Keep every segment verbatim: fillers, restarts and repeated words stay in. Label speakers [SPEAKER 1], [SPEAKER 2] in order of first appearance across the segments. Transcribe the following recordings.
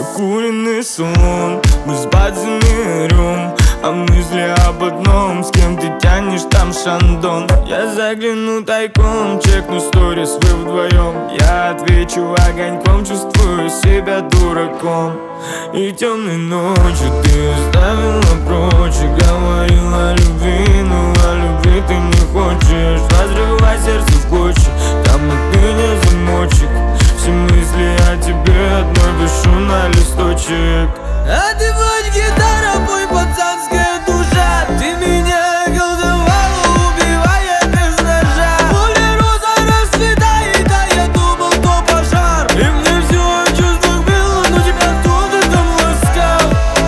[SPEAKER 1] Накуренный сон, мы спать замерем, а мысли об одном, с кем ты тянешь там шандон. Я загляну тайком, чекну сторис, вы вдвоем. Я отвечу огоньком, чувствую себя дураком. И темной ночью ты оставила прочь и говорила о любви, но о любви ты не хочешь. Разрывай сердце в клочья, там отныне замочек. Все мысли о тебе одной пишу на листочек.
[SPEAKER 2] А ты хоть гитара, мой пацанская душа. Ты меня колдовала, убивая без ножа. Пуля роза расцветает, а я думал, то пожар. И мне все о чувствах было, но тебя кто ты там ласкал.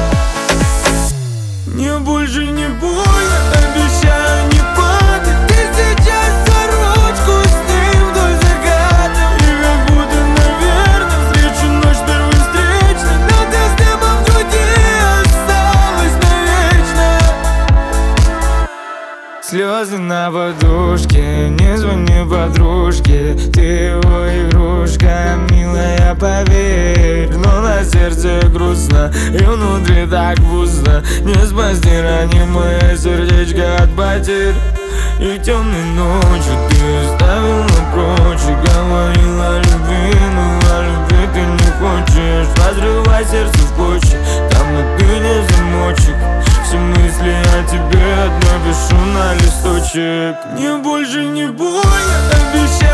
[SPEAKER 1] Мне больше не больно, обещаю не падать.
[SPEAKER 2] Ты сейчас за ручку с ним вдоль заката.
[SPEAKER 1] И как будто, наверное, встречу ночь первой встречной.
[SPEAKER 2] Но ты с дымом в груди осталась навечно.
[SPEAKER 1] Слезы на подушке, не звони подружке. Ты его игрушка, милая, поверь. Но на сердце грустно, и внутри так пусто. Не спасти ранимое сердечко от потерь. И темной ночью ты оставила прочь и говорила о любви, но о любви ты не хочешь. Разрывай сердце в клочья, там отныне замочек. Все мысли о тебе одной пишу на листочек. Мне больше не больно, обещаю.